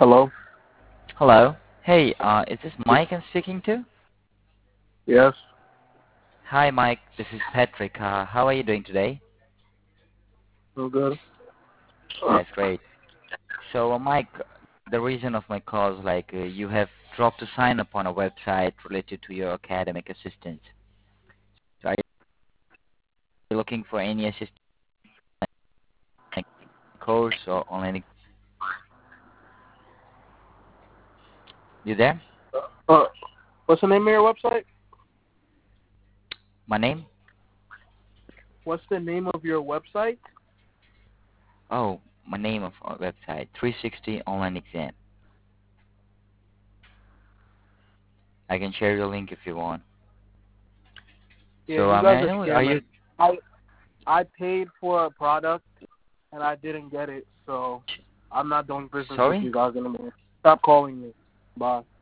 Hello? Hello. Hey, is this Mike I'm speaking to? Yes. Hi, Mike. This is Patrick. How are you doing today? I'm good. That's great. So, Mike, the reason of my call is you have dropped a sign up on a website related to your academic assistance. So are you looking for any assistance course or online? You there? Uh, what's the name of your website? My name? What's the name of your website? Oh, my name of our website, 360 Online Exam. I can share your link if you want. Yeah, So, you may guys I are know, are scammers. you, I paid for a product and I didn't get it, so I'm not doing business with sorry? you guys anymore. Stop calling me. Bye.